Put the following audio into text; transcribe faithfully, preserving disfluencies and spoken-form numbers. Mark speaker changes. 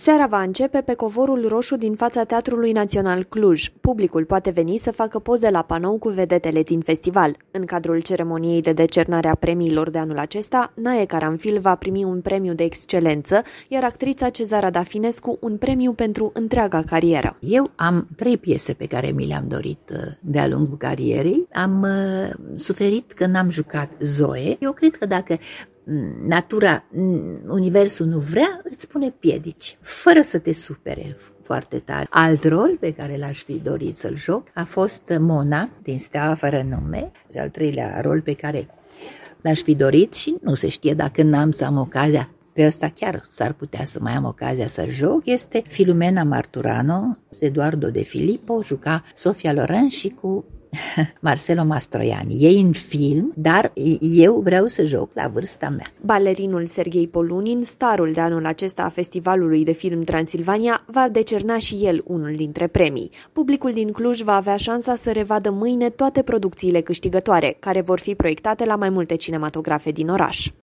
Speaker 1: Seara va începe pe covorul roșu din fața Teatrului Național Cluj. Publicul poate veni să facă poze la panou cu vedetele din festival. În cadrul ceremoniei de decernare a premiilor de anul acesta, Nae Caranfil va primi un premiu de excelență, iar actrița Cezara Dafinescu un premiu pentru întreaga carieră.
Speaker 2: Eu am trei piese pe care mi le-am dorit de-a lungul carierei. Am uh, suferit când am jucat Zoe. Eu cred că dacă natura, universul nu vrea, îți pune piedici, fără să te supere foarte tare. Alt rol pe care l-aș fi dorit să-l joc a fost Mona din Steaua fără nume. Al treilea rol pe care l-aș fi dorit și nu se știe dacă n-am să am ocazia, pe ăsta chiar s-ar putea să mai am ocazia să-l joc, este Filumena Marturano. Eduardo de Filippo juca Sofia Loren și cu Marcelo Mastroianni. Ei în film, dar eu vreau să joc la vârsta mea.
Speaker 1: Balerinul Serghei Polunin, starul de anul acesta a Festivalului de Film Transilvania, va decerna și el unul dintre premii. Publicul din Cluj va avea șansa să revadă mâine toate producțiile câștigătoare, care vor fi proiectate la mai multe cinematografe din oraș.